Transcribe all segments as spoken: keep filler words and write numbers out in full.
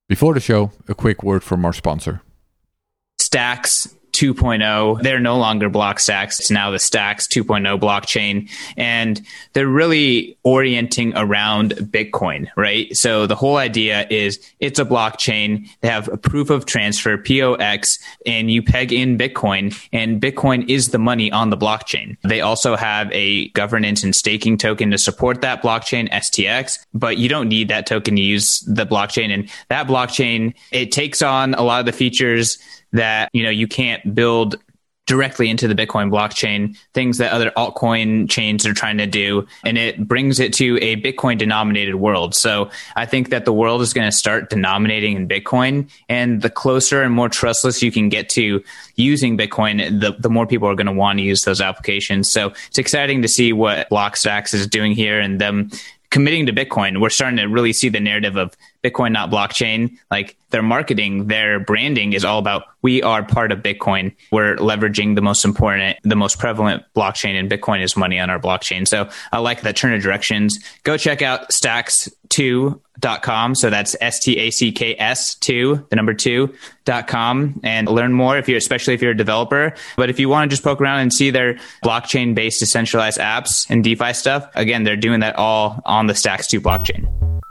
Before the show, a quick word from our sponsor. Stacks two point oh. They're no longer Blockstacks. It's now the Stacks two point oh blockchain. And they're really orienting around Bitcoin, right? So the whole idea is it's a blockchain. They have a proof of transfer, P O X, and you peg in Bitcoin, and Bitcoin is the money on the blockchain. They also have a governance and staking token to support that blockchain, S T X, but you don't need that token to use the blockchain. And that blockchain, it takes on a lot of the features that, you know, you can't build directly into the Bitcoin blockchain, things that other altcoin chains are trying to do, and it brings it to a Bitcoin denominated world. So I think that the world is going to start denominating in Bitcoin, and the closer and more trustless you can get to using Bitcoin, the, the more people are going to want to use those applications. So it's exciting to see what Blockstacks is doing here and them committing to Bitcoin. We're starting to really see the narrative of Bitcoin, not blockchain. Like their marketing, their branding is all about, we are part of Bitcoin. We're leveraging the most important, the most prevalent blockchain, and Bitcoin is money on our blockchain. So I like that turn of directions. Go check out stacks two dot com. So that's S T A C K S two, the number two dot com, and learn more if you're, especially if you're a developer. But if you want to just poke around and see their blockchain based decentralized apps and DeFi stuff, again, they're doing that all on the Stacks two blockchain.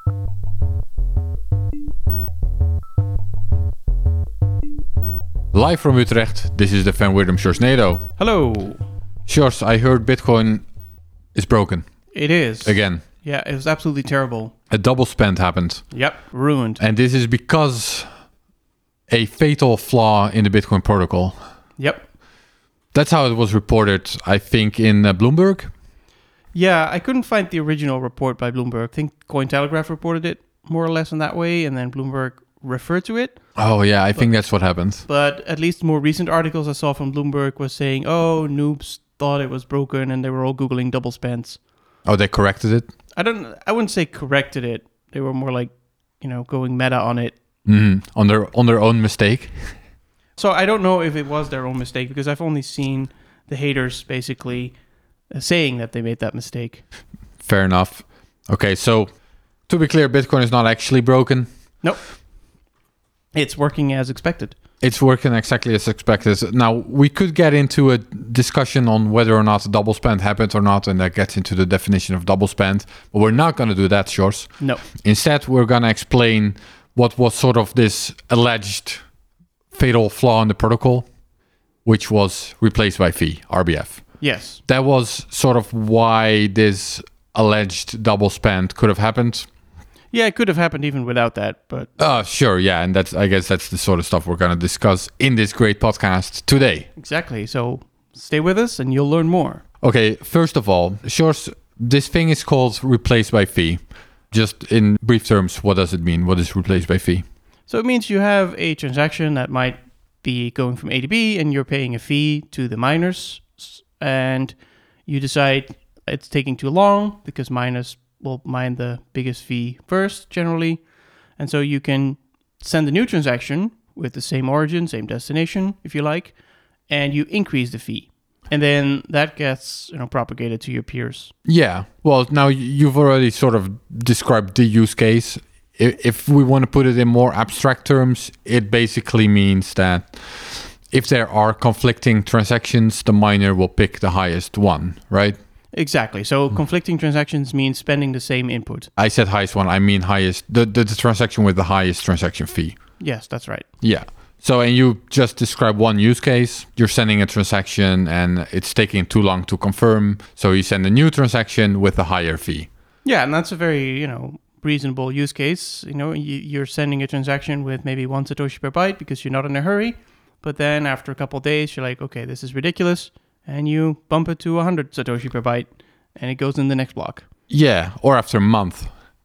Live from Utrecht, this is the Van Wirdum Sjorsnado. Hello. Sjors, I heard Bitcoin is broken. It is. Again. Yeah, it was absolutely terrible. A double spend happened. Yep, ruined. And this is because a fatal flaw in the Bitcoin protocol. Yep. That's how it was reported, I think, in uh, Bloomberg. Yeah, I couldn't find the original report by Bloomberg. I think Cointelegraph reported it more or less in that way, and then Bloomberg referred to it. Oh, yeah, I but, think that's what happened. But at least more recent articles I saw from Bloomberg was saying, oh, noobs thought it was broken, and they were all Googling double spends. Oh, they corrected it? I don't. I wouldn't say corrected it. They were more like, you know, going meta on it. Mm-hmm. On their on their own mistake. So I don't know if it was their own mistake, because I've only seen the haters basically uh, saying that they made that mistake. Fair enough. Okay, so to be clear, Bitcoin is not actually broken. Nope. It's working as expected. It's working exactly as expected. Now, we could get into a discussion on whether or not double spend happened or not, and that gets into the definition of double spend. But we're not going to do that, Sjors. No. Instead, we're going to explain what was sort of this alleged fatal flaw in the protocol, which was replaced by fee, R B F. Yes. That was sort of why this alleged double spend could have happened. Yeah, it could have happened even without that, but... Uh, sure, yeah, and that's I guess that's the sort of stuff we're going to discuss in this great podcast today. Exactly, so stay with us and you'll learn more. Okay, first of all, Sjors, this thing is called replaced by fee. Just in brief terms, what does it mean? What is replaced by fee? So it means you have a transaction that might be going from A to B, and you're paying a fee to the miners, and you decide it's taking too long because miners will mine the biggest fee first, generally. And so you can send a new transaction with the same origin, same destination, if you like, and you increase the fee. And then that gets, you know, propagated to your peers. Yeah. Well, now you've already sort of described the use case. If we want to put it in more abstract terms, it basically means that if there are conflicting transactions, the miner will pick the highest one, right? Exactly. So conflicting transactions means spending the same input. I said highest one. I mean highest, the, the, the transaction with the highest transaction fee. Yes, that's right. Yeah. So, and you just describe one use case. You're sending a transaction and it's taking too long to confirm. So you send a new transaction with a higher fee. Yeah, and that's a very, you know, reasonable use case. You know, you, you're sending a transaction with maybe one Satoshi per byte because you're not in a hurry. But then after a couple of days, you're like, okay, this is ridiculous. And you bump it to one hundred Satoshi per byte, and it goes in the next block. Yeah, or after a month.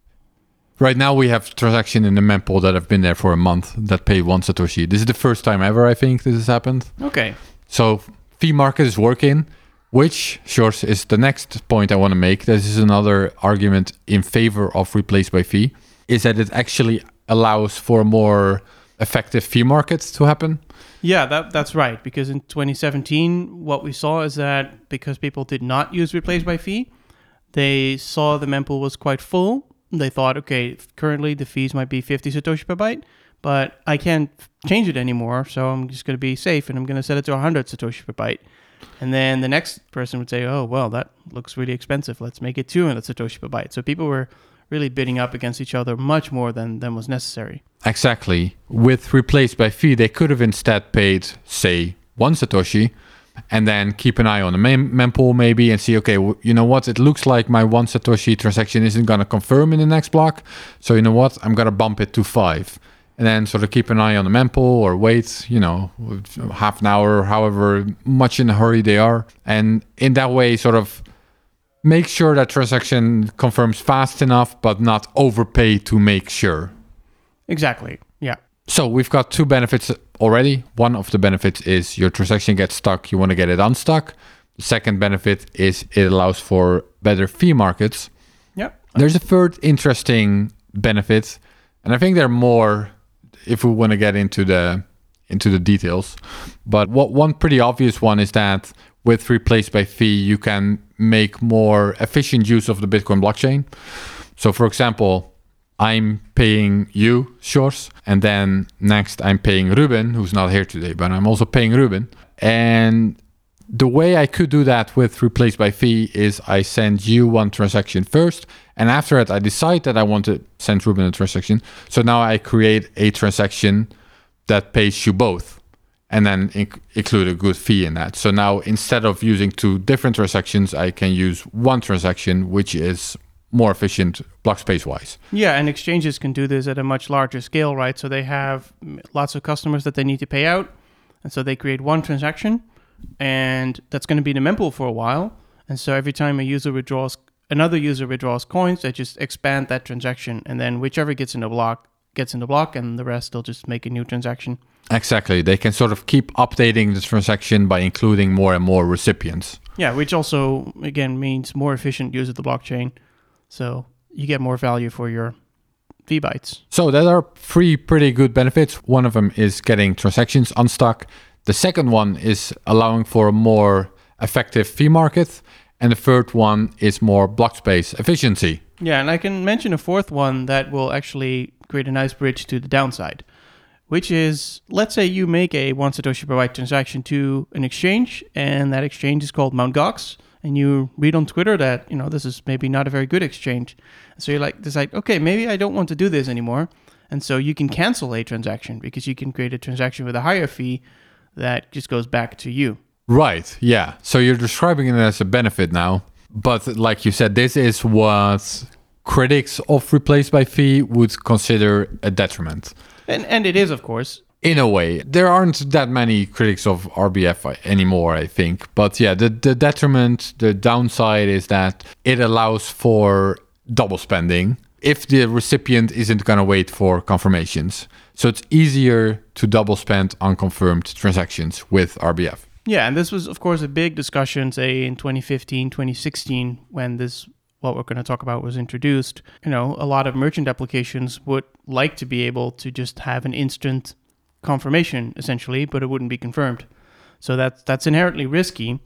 Right now we have transactions in the mempool that have been there for a month that pay one Satoshi. This is the first time ever, I think, this has happened. Okay. So fee market is working, which, Sjors, is the next point I want to make. This is another argument in favor of replaced by fee, is that it actually allows for a more effective fee market to happen. Yeah, that that's right. Because in twenty seventeen, what we saw is that because people did not use replace by fee, they saw the mempool was quite full. They thought, okay, currently the fees might be fifty Satoshi per byte, but I can't change it anymore, so I'm just going to be safe, and I'm going to set it to one hundred Satoshi per byte. And then the next person would say, oh, well, that looks really expensive. Let's make it two hundred Satoshi per byte. So people were really bidding up against each other much more than, than was necessary. Exactly. With replaced by fee, they could have instead paid, say, one Satoshi, and then keep an eye on the mem- mempool maybe and see, okay, w- you know what? It looks like my one Satoshi transaction isn't going to confirm in the next block. So you know what? I'm going to bump it to five. And then sort of keep an eye on the mempool or wait, you know, half an hour, however much in a hurry they are. And in that way, sort of make sure that transaction confirms fast enough, but not overpay to make sure. Exactly. Yeah. So we've got two benefits already. One of the benefits is your transaction gets stuck. You want to get it unstuck. The second benefit is it allows for better fee markets. Yeah. There's a third interesting benefit, and I think there are more if we want to get into the into the details. But what one pretty obvious one is that with replaced by fee, you can make more efficient use of the Bitcoin blockchain. So for example, I'm paying you, Sjors, and then next I'm paying Ruben, who's not here today, but I'm also paying Ruben. And the way I could do that with replaced by fee is I send you one transaction first, and after that I decide that I want to send Ruben a transaction. So now I create a transaction that pays you both, and then inc- include a good fee in that. So now instead of using two different transactions, I can use one transaction, which is more efficient block space wise. Yeah, and exchanges can do this at a much larger scale, right? So they have lots of customers that they need to pay out, and so they create one transaction, and that's going to be the mempool for a while. And so every time a user withdraws, another user withdraws coins, they just expand that transaction, and then whichever gets in the block gets in the block, and the rest they'll just make a new transaction. Exactly. They can sort of keep updating the transaction by including more and more recipients. Yeah, which also, again, means more efficient use of the blockchain. So you get more value for your V bytes. So there are three pretty good benefits. One of them is getting transactions unstuck. The second one is allowing for a more effective fee market. And the third one is more block space efficiency. Yeah, and I can mention a fourth one that will actually create a nice bridge to the downside, which is, let's say you make a one Satoshi per byte transaction to an exchange, and that exchange is called Mt. Gox, and you read on Twitter that, you know, this is maybe not a very good exchange. So you're like, decide, okay, maybe I don't want to do this anymore. And so you can cancel a transaction because you can create a transaction with a higher fee that just goes back to you. Right, yeah. So you're describing it as a benefit now. But like you said, this is what critics of replaced by fee would consider a detriment. And and it is, of course. In a way. There aren't that many critics of R B F anymore, I think. But yeah, the, the detriment, the downside is that it allows for double spending if the recipient isn't going to wait for confirmations. So it's easier to double spend unconfirmed transactions with R B F. Yeah, and this was, of course, a big discussion, say, in twenty fifteen, twenty sixteen, when this, what we're going to talk about, was introduced. You know, a lot of merchant applications would like to be able to just have an instant confirmation, essentially, but it wouldn't be confirmed. So that's, that's inherently risky.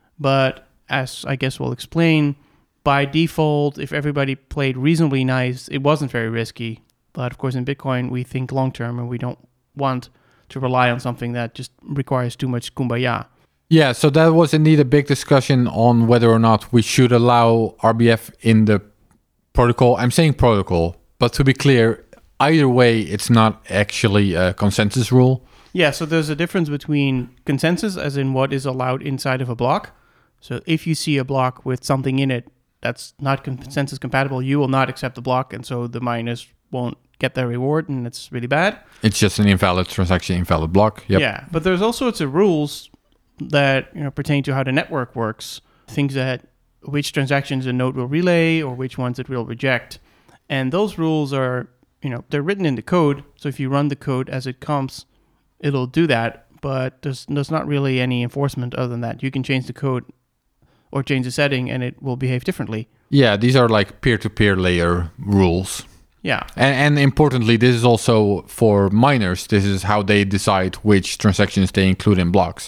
But as I guess we'll explain, by default, if everybody played reasonably nice, it wasn't very risky. But of course, in Bitcoin, we think long-term, and we don't want to rely on something that just requires too much kumbaya. Yeah, so that was indeed a big discussion on whether or not we should allow R B F in the protocol. I'm saying protocol, but to be clear, either way, it's not actually a consensus rule. Yeah, so there's a difference between consensus, as in what is allowed inside of a block. So if you see a block with something in it that's not consensus compatible, you will not accept the block, and so the miners won't get their reward, and it's really bad. It's just an invalid transaction, invalid block. Yep. Yeah, but there's all sorts of rules that, you know, pertain to how the network works. Things that which transactions a node will relay or which ones it will reject. And those rules are, you know, they're written in the code. So if you run the code as it comes, it'll do that. But there's there's not really any enforcement other than that. You can change the code or change the setting and it will behave differently. Yeah, these are like peer-to-peer layer rules. Yeah. And, and importantly, this is also for miners. This is how they decide which transactions they include in blocks.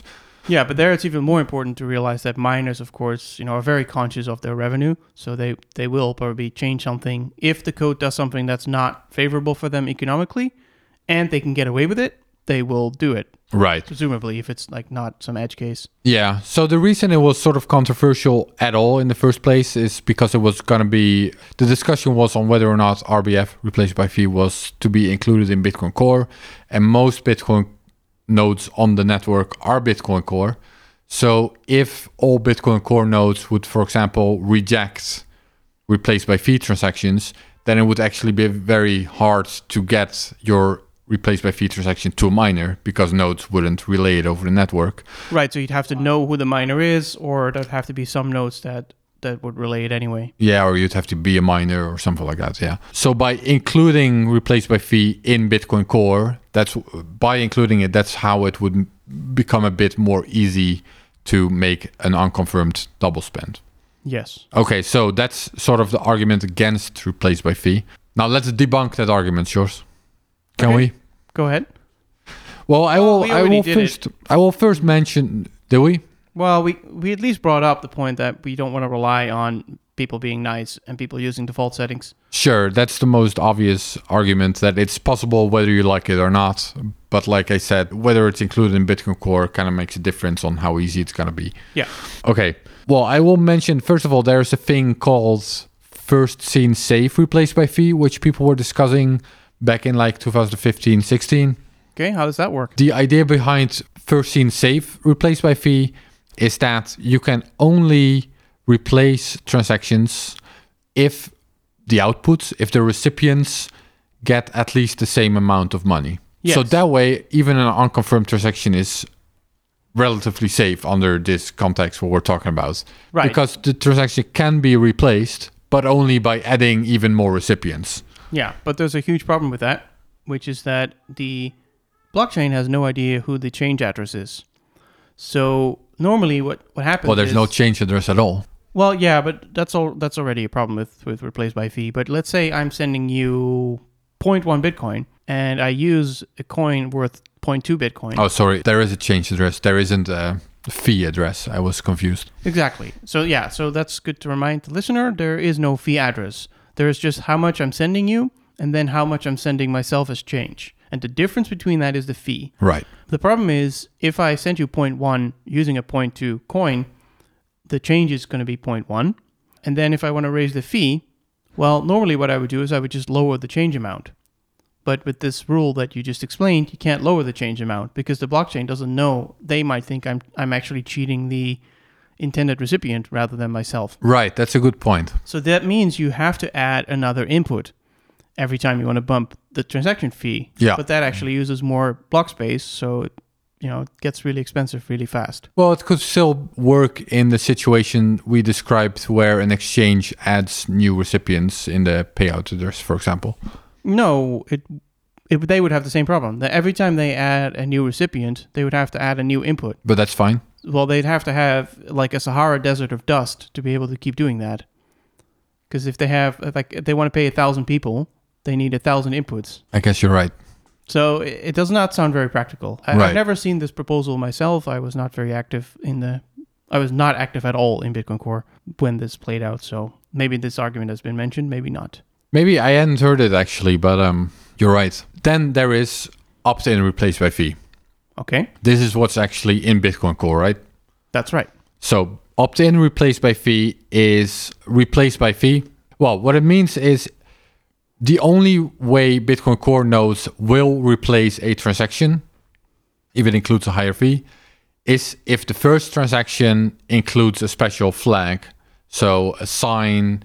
Yeah, but there it's even more important to realize that miners, of course, you know, are very conscious of their revenue. So they, they will probably change something if the code does something that's not favorable for them economically and they can get away with it, they will do it. Right. Presumably, if it's like not some edge case. Yeah. So the reason it was sort of controversial at all in the first place is because it was going to be, the discussion was on whether or not R B F, replaced by fee, was to be included in Bitcoin Core. And most Bitcoin nodes on the network are Bitcoin Core. So if all Bitcoin Core nodes would, for example, reject replaced by fee transactions, then it would actually be very hard to get your replaced by fee transaction to a miner because nodes wouldn't relay it over the network. Right, so you'd have to know who the miner is, or there'd have to be some nodes that, that would relay it anyway. Yeah, or you'd have to be a miner or something like that, yeah. So by including replaced by fee in Bitcoin Core, that's by including it, that's how it would become a bit more easy to make an unconfirmed double spend. Yes. Okay, so that's sort of the argument against replaced by fee. Now let's debunk that argument, Sjors. Can Okay. we? Go ahead. Well, I Well, will. we I already will did first. I will first mention. Did we? Well, we, we at least brought up the point that we don't want to rely on people being nice and people using default settings. Sure, that's the most obvious argument, that it's possible whether you like it or not. But like I said, whether it's included in Bitcoin Core kind of makes a difference on how easy it's going to be. Yeah. Okay. Well, I will mention, first of all, there's a thing called first seen safe replaced by fee, which people were discussing back in like two thousand fifteen, sixteen. Okay, how does that work? The idea behind first seen safe replaced by fee is that you can only replace transactions if the outputs, if the recipients get at least the same amount of money. Yes. So that way, even an unconfirmed transaction is relatively safe under this context what we're talking about. Right. Because the transaction can be replaced, but only by adding even more recipients. Yeah, but there's a huge problem with that, which is that the blockchain has no idea who the change address is. So normally what, what happens Well, there's is... no change address at all. Well, yeah, but that's all. That's already a problem with, with replaced by fee. But let's say I'm sending you zero point one Bitcoin, and I use a coin worth zero point two Bitcoin. Oh, sorry. There is a change address. There isn't a fee address. I was confused. Exactly. So yeah, so that's good to remind the listener. There is no fee address. There is just how much I'm sending you, and then how much I'm sending myself as change. And the difference between that is the fee. Right. The problem is, if I send you zero point one using a zero point two coin, the change is going to be zero point one. And then if I want to raise the fee, well, normally what I would do is I would just lower the change amount. But with this rule that you just explained, you can't lower the change amount because the blockchain doesn't know. They might think I'm I'm actually cheating the intended recipient rather than myself. Right. That's a good point. So that means you have to add another input every time you want to bump the transaction fee. Yeah. But that actually uses more block space, so it, you know, it gets really expensive really fast. Well, it could still work in the situation we described where an exchange adds new recipients in the payout address, for example. No, it, it they would have the same problem. That every time they add a new recipient, they would have to add a new input. But that's fine. Well, they'd have to have like a Sahara desert of dust to be able to keep doing that. Because if they have, like, if they want to pay a thousand people, they need a thousand inputs. I guess you're right. So it, it does not sound very practical. I, Right. I've never seen this proposal myself. I was not very active in the, I was not active at all in Bitcoin Core when this played out. So maybe this argument has been mentioned, maybe not. Maybe I hadn't heard it actually, but um, you're right. Then there is opt-in replaced by fee. Okay, This is what's actually in Bitcoin Core, right? that's right. So opt-in replaced by fee is replaced by fee. Well, what it means is the only way Bitcoin Core nodes will replace a transaction, if it includes a higher fee, is if the first transaction includes a special flag. So a sign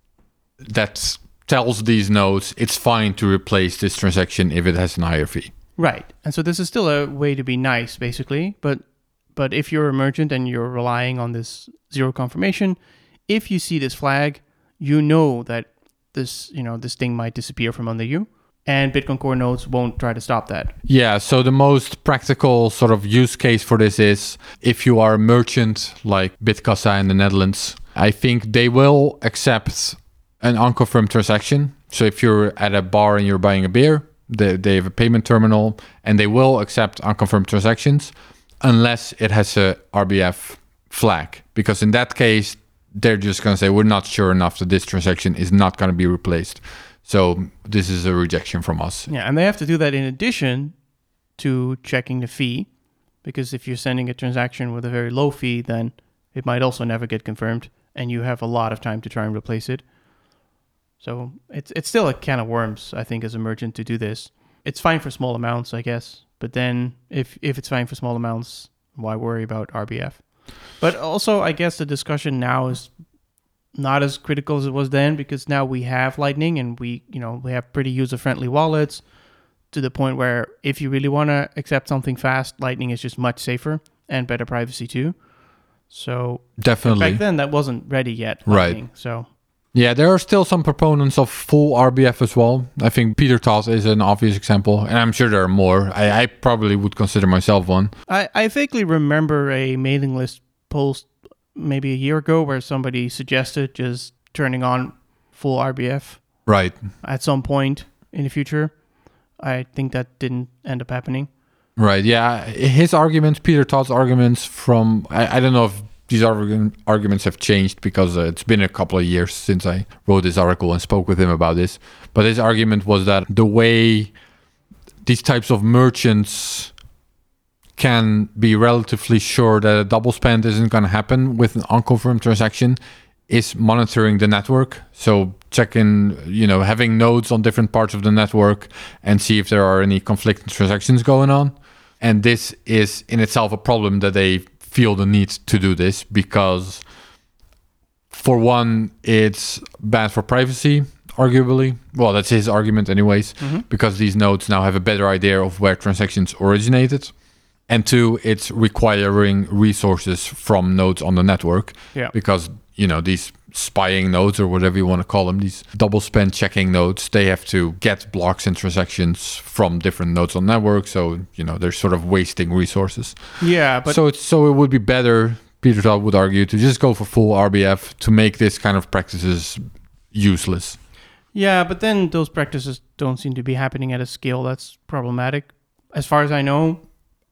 that tells these nodes it's fine to replace this transaction if it has a higher fee. Right. And so this is still a way to be nice, basically. But but if you're a merchant and you're relying on this zero confirmation, if you see this flag, you know that this, you know, this thing might disappear from under you. And Bitcoin Core nodes won't try to stop that. Yeah, so the most practical sort of use case for this is if you are a merchant like Bitkassa in the Netherlands, I think they will accept an unconfirmed transaction. So if you're at a bar and you're buying a beer, they, they have a payment terminal and they will accept unconfirmed transactions. unless it has a R B F flag. Because in that case, they're just going to say, we're not sure enough that this transaction is not going to be replaced. So this is a rejection from us. Yeah, and they have to do that in addition to checking the fee. Because if you're sending a transaction with a very low fee, then it might also never get confirmed. And you have a lot of time to try and replace it. So it's it's still a can of worms, I think, as a merchant to do this. It's fine for small amounts, I guess. But then if, if it's fine for small amounts, why worry about R B F? But also, I guess the discussion now is not as critical as it was then, because now we have Lightning and we, you know, we have pretty user-friendly wallets to the point where if you really want to accept something fast, Lightning is just much safer and better privacy too. So definitely back then that wasn't ready yet. Lightning, right. So yeah, there are still some proponents of full R B F as well. I think Peter Toth is an obvious example, and I'm sure there are more. I, I probably would consider myself one. I, I vaguely remember a mailing list post maybe a year ago where somebody suggested just turning on full R B F. Right. At some point in the future. I think that didn't end up happening. Right, yeah. His arguments, Peter Toth's arguments from... I, I don't know if these argu- arguments have changed because uh, it's been a couple of years since I wrote this article and spoke with him about this. But his argument was that the way these types of merchants can be relatively sure that a double spend isn't going to happen with an unconfirmed transaction is monitoring the network. So checking, you know, having nodes on different parts of the network and see if there are any conflicting transactions going on. And this is in itself a problem that they feel the need to do this because, for one, it's bad for privacy, arguably. Well, that's his argument anyways, mm-hmm. because these nodes now have a better idea of where transactions originated. And two, it's requiring resources from nodes on the network. Yeah. Because, you know, these spying nodes or whatever you want to call them, these double spend checking nodes, they have to get blocks and transactions from different nodes on the network. So, you know, they're sort of wasting resources. Yeah. But so it's, so it would be better, Peter Toth would argue, to just go for full R B F to make this kind of practices useless. Yeah, but then those practices don't seem to be happening at a scale that's problematic, as far as I know.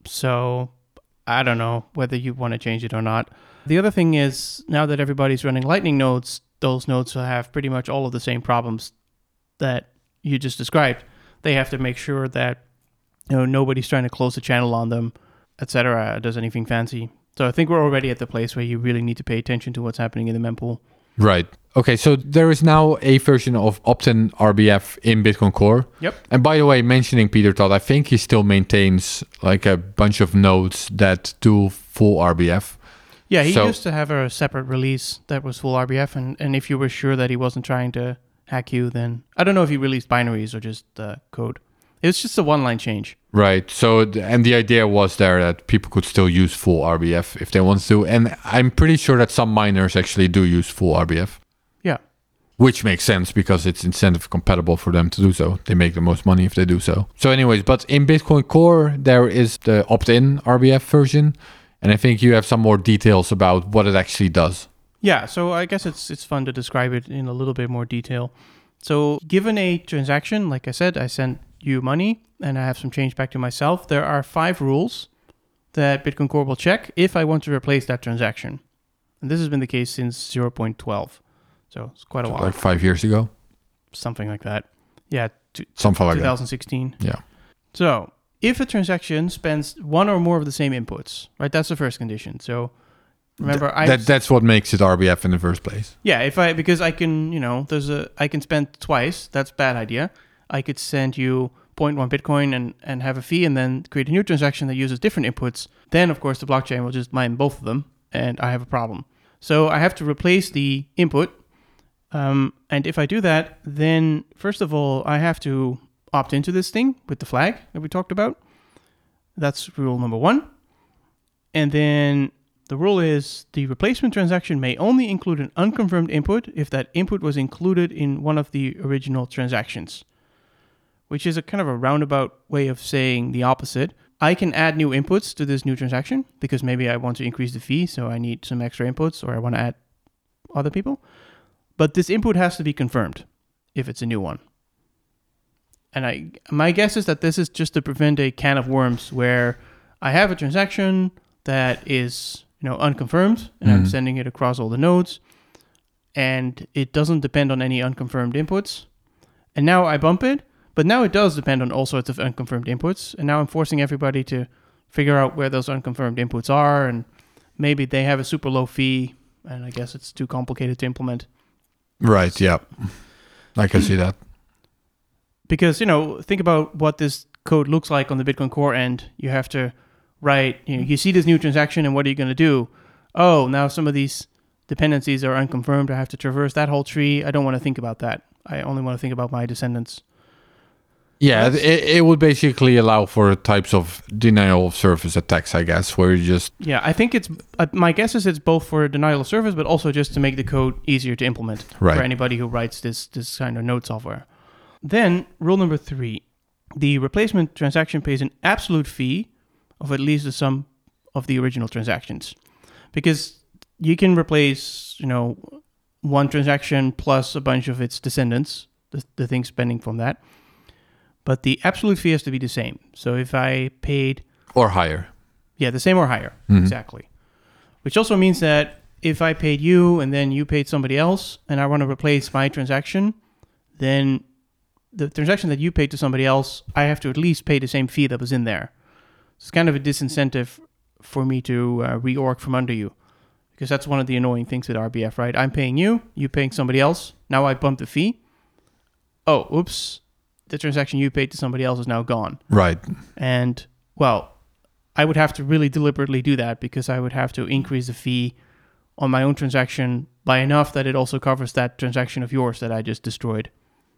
So I don't know whether you want to change it or not. The other thing is, now that everybody's running Lightning nodes, those nodes will have pretty much all of the same problems that you just described. They have to make sure that, you know, nobody's trying to close the channel on them, et cetera, does anything fancy. So I think we're already at the place where you really need to pay attention to what's happening in the mempool. Right. Okay, so there is now a version of opt-in R B F in Bitcoin Core. Yep. And by the way, mentioning Peter Toth, I think he still maintains like a bunch of nodes that do full R B F. Yeah, he so, used to have a separate release that was full R B F, and, and if you were sure that he wasn't trying to hack you, then I don't know if he released binaries or just uh, code. It was just a one-line change. Right. So, and the idea was there that people could still use full R B F if they want to. And I'm pretty sure that some miners actually do use full R B F. Yeah. Which makes sense because it's incentive compatible for them to do so. They make the most money if they do so. So anyways, but in Bitcoin Core, there is the opt-in R B F version. And I think you have some more details about what it actually does. Yeah. So I guess it's it's fun to describe it in a little bit more detail. So given a transaction, like I said, I sent you money and I have some change back to myself. There are five rules that Bitcoin Core will check if I want to replace that transaction. And this has been the case since zero point twelve. So it's quite a so while. Like five years ago? Something like that. Yeah. To, Something like twenty sixteen. that. Yeah. So if a transaction spends one or more of the same inputs, right? That's the first condition. So remember, I that that's what makes it R B F in the first place. Yeah, if I because I can, you know, there's a I can spend twice. That's a bad idea. I could send you zero point one Bitcoin and, and have a fee and then create a new transaction that uses different inputs. Then, of course, the blockchain will just mine both of them and I have a problem. So I have to replace the input. Um, and if I do that, then first of all, I have to opt into this thing with the flag that we talked about. That's rule number one. And then the rule is the replacement transaction may only include an unconfirmed input if that input was included in one of the original transactions, which is a kind of a roundabout way of saying the opposite. I can add new inputs to this new transaction because maybe I want to increase the fee, so I need some extra inputs, or I want to add other people. But this input has to be confirmed if it's a new one. And I, my guess is that this is just to prevent a can of worms where I have a transaction that is, you know, unconfirmed, and mm-hmm. I'm sending it across all the nodes, and it doesn't depend on any unconfirmed inputs. And now I bump it, but now it does depend on all sorts of unconfirmed inputs, and now I'm forcing everybody to figure out where those unconfirmed inputs are, and maybe they have a super low fee, and I guess it's too complicated to implement. Right, yeah. I can see that. Because, you know, think about what this code looks like on the Bitcoin Core end. You have to write, you know, you see this new transaction, and what are you going to do? Oh, now some of these dependencies are unconfirmed. I have to traverse that whole tree. I don't want to think about that. I only want to think about my descendants. Yeah, it, it would basically allow for types of denial of service attacks, I guess, where you just... Yeah, I think it's... Uh, my guess is it's both for denial of service, but also just to make the code easier to implement right. for anybody who writes this, this kind of node software. Then, rule number three. The replacement transaction pays an absolute fee of at least the sum of the original transactions. Because you can replace, you know, one transaction plus a bunch of its descendants, the, the things pending from that. But the absolute fee has to be the same. So if I paid... Or higher. Yeah, the same or higher. Mm-hmm. Exactly. Which also means that if I paid you and then you paid somebody else and I want to replace my transaction, then the transaction that you paid to somebody else, I have to at least pay the same fee that was in there. It's kind of a disincentive for me to uh, reorg from under you. Because that's one of the annoying things with R B F, right? I'm paying you, you paying somebody else. Now I bump the fee. Oh, oops. The transaction you paid to somebody else is now gone. Right. And, well, I would have to really deliberately do that because I would have to increase the fee on my own transaction by enough that it also covers that transaction of yours that I just destroyed.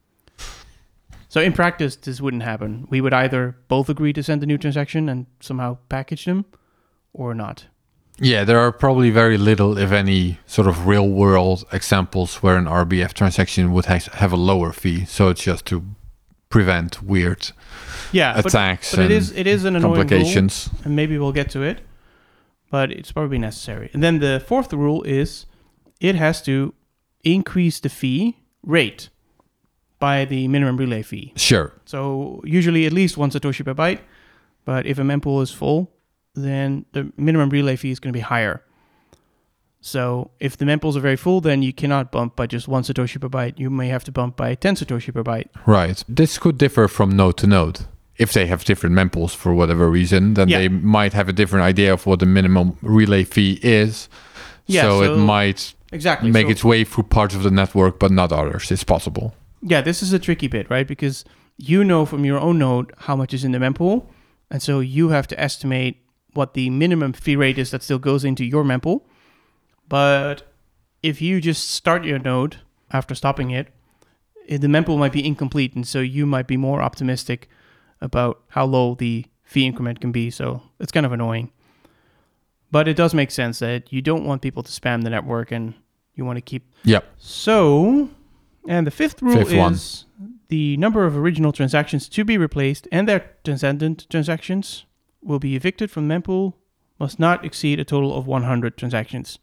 So in practice, this wouldn't happen. We would either both agree to send a new transaction and somehow package them or not. Yeah, there are probably very little, if any, sort of real-world examples where an R B F transaction would ha- have a lower fee. So it's just to prevent weird yeah, attacks but, but and it is, it is an annoying complications. Rule, and maybe we'll get to it, but it's probably necessary. And then the fourth rule is it has to increase the fee rate by the minimum relay fee. Sure. So usually at least one Satoshi per byte, but if a mempool is full, then the minimum relay fee is going to be higher. So if the mempools are very full, then you cannot bump by just one Satoshi per byte. You may have to bump by ten Satoshi per byte. Right. This could differ from node to node. If they have different mempools for whatever reason, then yeah. they might have a different idea of what the minimum relay fee is. Yeah, so, so it might exactly make so, its way through parts of the network, but not others. It's possible. Yeah, this is a tricky bit, right? Because you know from your own node how much is in the mempool, and so you have to estimate what the minimum fee rate is that still goes into your mempool. But if you just start your node after stopping it, the mempool might be incomplete, and so you might be more optimistic about how low the fee increment can be. So it's kind of annoying. But it does make sense that you don't want people to spam the network, and you want to keep... Yep. So, and the fifth rule fifth is one. The number of original transactions to be replaced and their transcendent transactions will be evicted from mempool must not exceed a total of one hundred transactions.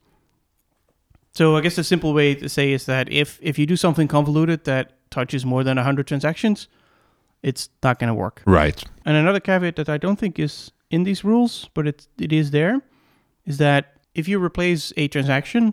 So I guess the simple way to say is that if, if you do something convoluted that touches more than one hundred transactions, it's not going to work. Right. And another caveat that I don't think is in these rules, but it, it is there, is that if you replace a transaction,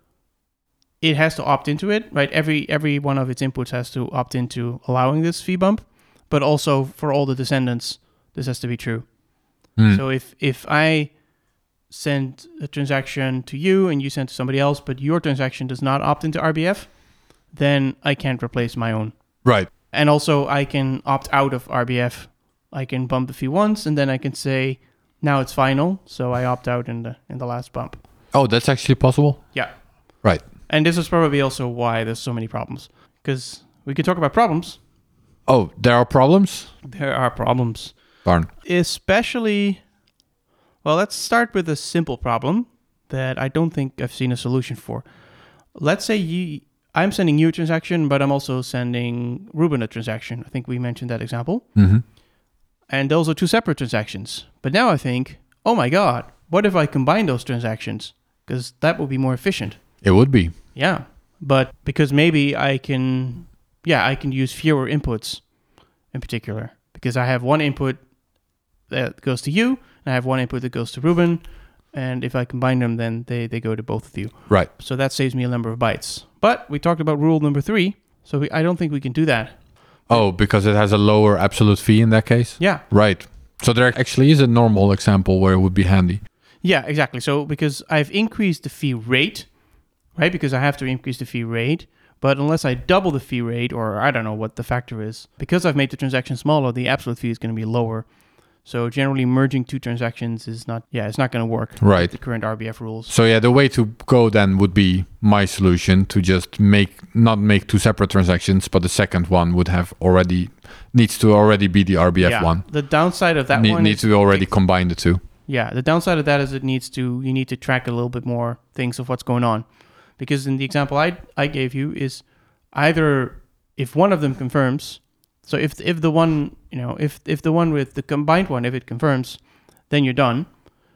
it has to opt into it, right? Every every one of its inputs has to opt into allowing this fee bump, but also for all the descendants, this has to be true. Mm. So if if I send a transaction to you and you send to somebody else, but your transaction does not opt into R B F, then I can't replace my own. Right. And also I can opt out of R B F. I can bump the fee once and then I can say, now it's final. So I opt out in the in the last bump. Oh, that's actually possible? Yeah. Right. And this is probably also why there's so many problems. Because we could talk about problems. Oh, there are problems? There are problems. Darn. Especially, well, let's start with a simple problem that I don't think I've seen a solution for. Let's say you, I'm sending you a transaction, but I'm also sending Ruben a transaction. I think we mentioned that example. Mm-hmm. And those are two separate transactions. But now I think, oh my God, what if I combine those transactions? Because that would be more efficient. It would be. Yeah. But because maybe I can, yeah, I can use fewer inputs in particular. Because I have one input that goes to you, and I have one input that goes to Ruben. And if I combine them, then they, they go to both of you. Right. So that saves me a number of bytes. But we talked about rule number three, so we, I don't think we can do that. Oh, because it has a lower absolute fee in that case? Yeah. Right. So there actually is a normal example where it would be handy. Yeah, exactly. So because I've increased the fee rate, right? Because I have to increase the fee rate. But unless I double the fee rate, or I don't know what the factor is, because I've made the transaction smaller, the absolute fee is going to be lower. So generally merging two transactions is not, yeah, it's not going to work. Right. With the current R B F rules. So yeah, the way to go then would be my solution to just make, not make two separate transactions, but the second one would have already, needs to already be the R B F yeah. one. The downside of that Ne- one needs is, to already combine the two. Yeah, the downside of that is it needs to, you need to track a little bit more things of what's going on. Because in the example I I gave you is either if one of them confirms, so if if the one, you know, if if the one with the combined one, if it confirms, then you're done.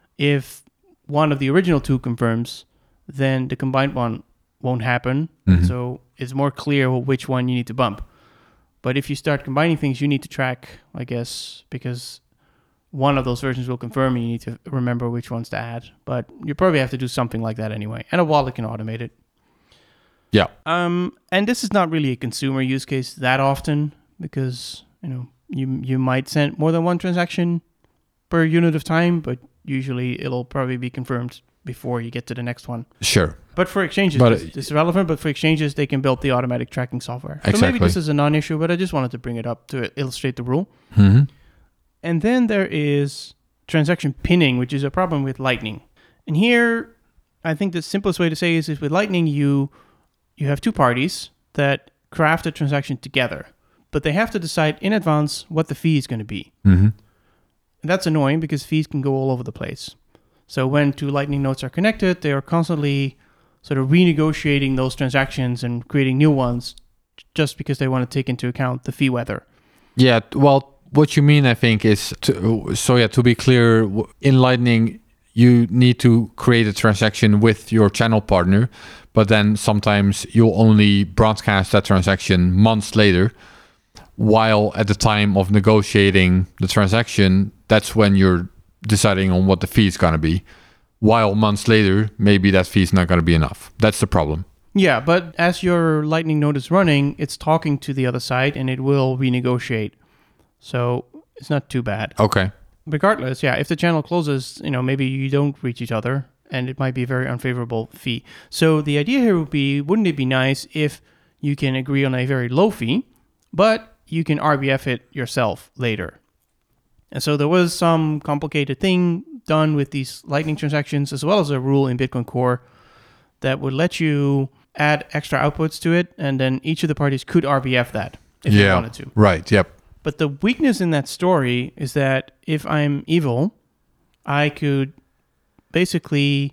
If one of the original two confirms, then the combined one won't happen. Mm-hmm. So it's more clear which one you need to bump. But if you start combining things, you need to track, I guess, because one of those versions will confirm and you need to remember which ones to add. But you probably have to do something like that anyway. And a wallet can automate it. Yeah. Um, and this is not really a consumer use case that often because, you know, you you might send more than one transaction per unit of time, but usually it'll probably be confirmed before you get to the next one. Sure. But for exchanges, But this, it- this is relevant, but for exchanges, they can build the automatic tracking software. So Exactly. maybe this is a non-issue, but I just wanted to bring it up to illustrate the rule. Mm-hmm. And then there is transaction pinning, which is a problem with Lightning. And here, I think the simplest way to say is, is with Lightning, you you have two parties that craft a transaction together, but they have to decide in advance what the fee is going to be. Mm-hmm. And that's annoying because fees can go all over the place. So when two Lightning nodes are connected, they are constantly sort of renegotiating those transactions and creating new ones just because they want to take into account the fee weather. Yeah, well, what you mean, I think, is to, so yeah, to be clear, w- in Lightning, you need to create a transaction with your channel partner, but then sometimes you'll only broadcast that transaction months later, while at the time of negotiating the transaction, that's when you're deciding on what the fee is going to be. While months later, maybe that fee is not going to be enough. That's the problem. Yeah, but as your Lightning node is running, it's talking to the other side and it will renegotiate. So it's not too bad. Okay. Regardless, yeah, if the channel closes, you know, maybe you don't reach each other and it might be a very unfavorable fee. So the idea here would be, wouldn't it be nice if you can agree on a very low fee, but you can R B F it yourself later? And so there was some complicated thing done with these Lightning transactions, as well as a rule in Bitcoin Core that would let you add extra outputs to it, and then each of the parties could R B F that if yeah. they wanted to. Right. Yep. But the weakness in that story is that if I'm evil, I could basically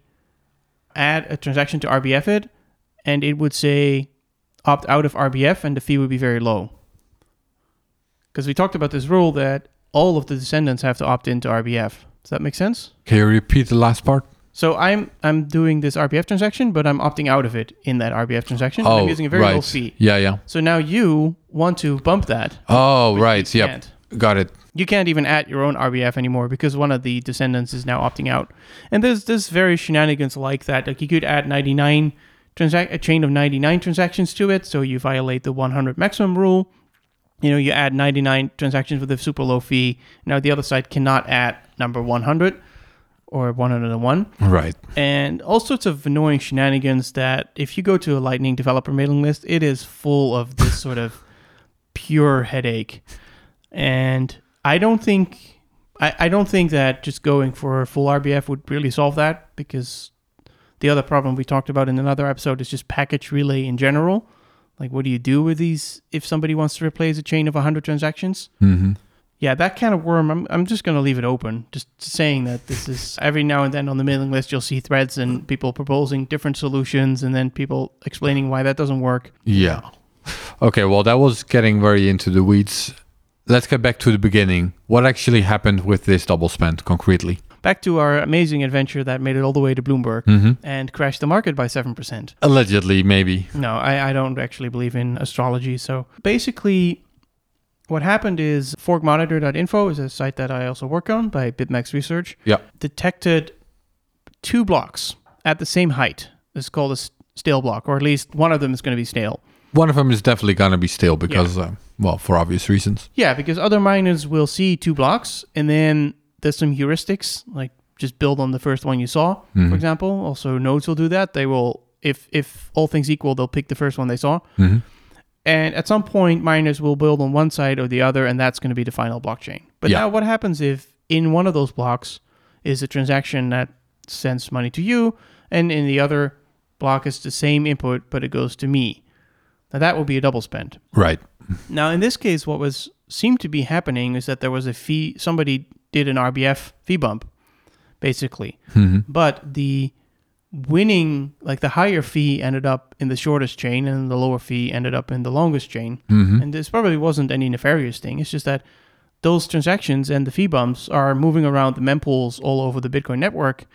add a transaction to R B F it, and it would say opt out of R B F, and the fee would be very low. Because we talked about this rule that all of the descendants have to opt into R B F. Does that make sense? Can you repeat the last part? So I'm I'm doing this R B F transaction, but I'm opting out of it in that R B F transaction. Oh, I'm using a very right. low fee. Yeah, yeah. So now you want to bump that. Oh, but right. you Yep. can't. Got it. You can't even add your own R B F anymore because one of the descendants is now opting out. And there's there's very shenanigans like that. Like you could add ninety-nine transac- a chain of ninety-nine transactions to it, so you violate the one hundred maximum rule. You know, you add ninety-nine transactions with a super low fee. Now the other side cannot add number one hundred or one hundred one. Right. And all sorts of annoying shenanigans that if you go to a Lightning developer mailing list, it is full of this sort of pure headache. And I don't think I, I don't think that just going for a full R B F would really solve that, because the other problem we talked about in another episode is just package relay in general. Like, what do you do with these if somebody wants to replace a chain of one hundred transactions? Mm-hmm. Yeah, that kind of worm, I'm I'm just going to leave it open. Just saying that this is, every now and then on the mailing list, you'll see threads and people proposing different solutions and then people explaining why that doesn't work. Yeah. Okay, well, that was getting very into the weeds. Let's get back to the beginning. What actually happened with this double spend concretely? Back to our amazing adventure that made it all the way to Bloomberg Mm-hmm. and crashed the market by seven percent. Allegedly, maybe. No, I, I don't actually believe in astrology. So basically, What happened is fork monitor dot info is a site that I also work on by BitMEX Research. Yeah. Detected two blocks at the same height. This is called a stale block, or at least one of them is going to be stale. One of them is definitely going to be stale because, yeah. uh, well, for obvious reasons. Yeah, because other miners will see two blocks, and then there's some heuristics, like just build on the first one you saw, mm-hmm. for example. Also, nodes will do that. They will, if if all things equal, they'll pick the first one they saw. Mm-hmm. And at some point, miners will build on one side or the other, and that's going to be the final blockchain. But yeah. now what happens if in one of those blocks is a transaction that sends money to you, and in the other block is the same input, but it goes to me? Now that will be a double spend. Right. Now in this case, what was seemed to be happening is that there was a fee, somebody did an R B F fee bump, basically. Mm-hmm. But the winning, like the higher fee ended up in the shortest chain and the lower fee ended up in the longest chain. Mm-hmm. And this probably wasn't any nefarious thing. It's just that those transactions and the fee bumps are moving around the mempools all over the Bitcoin network,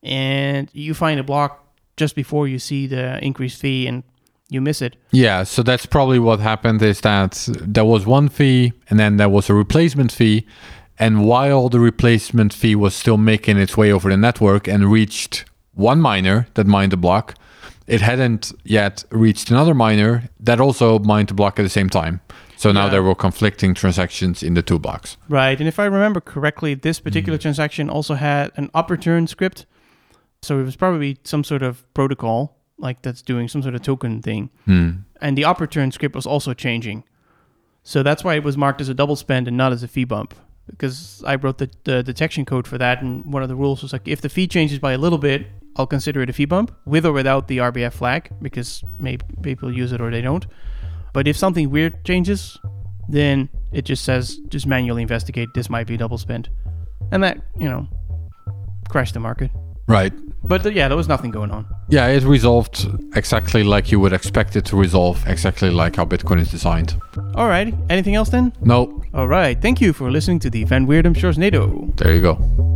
and you find a block just before you see the increased fee and you miss it. Yeah, so that's probably what happened, is that there was one fee and then there was a replacement fee, and while the replacement fee was still making its way over the network and reached one miner that mined the block, it hadn't yet reached another miner that also mined the block at the same time. So now yeah. there were conflicting transactions in the two blocks. Right, and if I remember correctly, this particular mm. transaction also had an up return script. So it was probably some sort of protocol, like that's doing some sort of token thing. Mm. And the up return script was also changing. So that's why it was marked as a double spend and not as a fee bump. Because I wrote the, the detection code for that, and one of the rules was like, if the fee changes by a little bit, I'll consider it a fee bump, with or without the R B F flag, because maybe people use it or they don't. But if something weird changes, then it just says, just manually investigate, this might be double spend. And that, you know, crashed the market. Right. But uh, yeah, there was nothing going on. Yeah, it resolved exactly like you would expect it to resolve, exactly like how Bitcoin is designed. Alrighty, anything else then? No. Alright, thank you for listening to the Van Weirdum Sharknado. There you go.